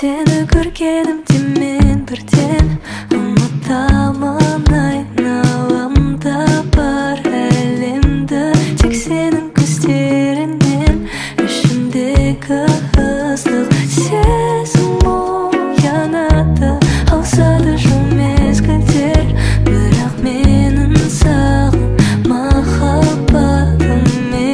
Seni көргенімде мен бірден ұмытамын айналамда бар әлемді. Тек сенің көздеріңнен ішімдегі ыстық сезім оянады. Ауысады жыл мезгілдер, бірақ менің саған махаббатым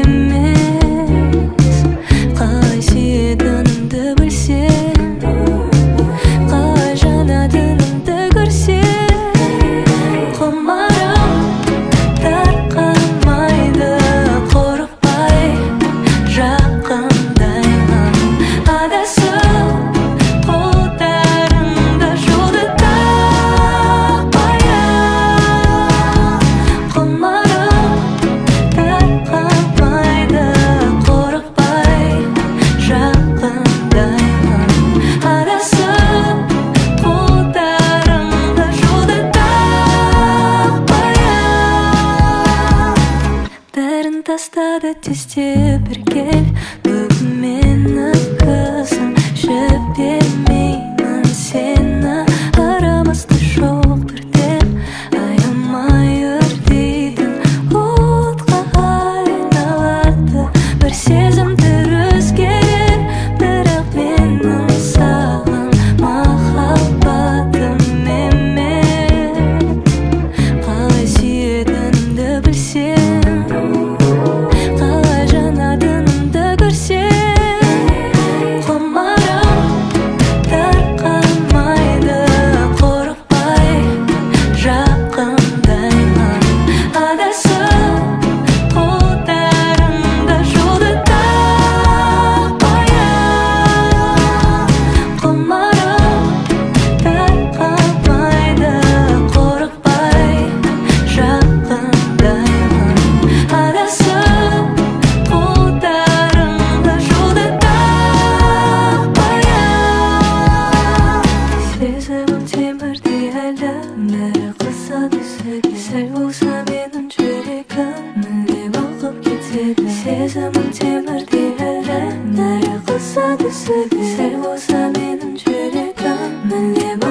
емес. Қалай сүйетінімді білсем, қалай жанатынымды көрсем, құмарым тарқамайды, қорықпай жақындаймын. Адасып қолдарыңда жолды таппай-ақ, құмарым тарқамайды, қорықпай жақындаймын. Адасып қолдарыңда жолды таппай-ақ, бәрін тастады тезде бір кел. Бүгін мені қызым жібермеймін сені. Арамызда жоқ бірден аямай өртейтін отқа айналады бір сезімдер өзгерер, бірақ менің саған махаббатым емес. Қалай сүйетінімді білсем, қалай жанатынымды көрсем, құмарым тарқамайды, қорықпай жақындаймын. Адасып қолдарыңда жолды таппай-ақ, құмарым тарқамайды, қорықпай жақындаймын. Адасып қолдарыңда жолды таппай-ақ, сезімім темірдей әлі, бәрі қызады сәби. Сәл болса менің жүрегім мүлдем ағып кетеді. Сезімім темірдей әлі, бәрі қызады сәби. Сәл болса менің жүрегім мүлдем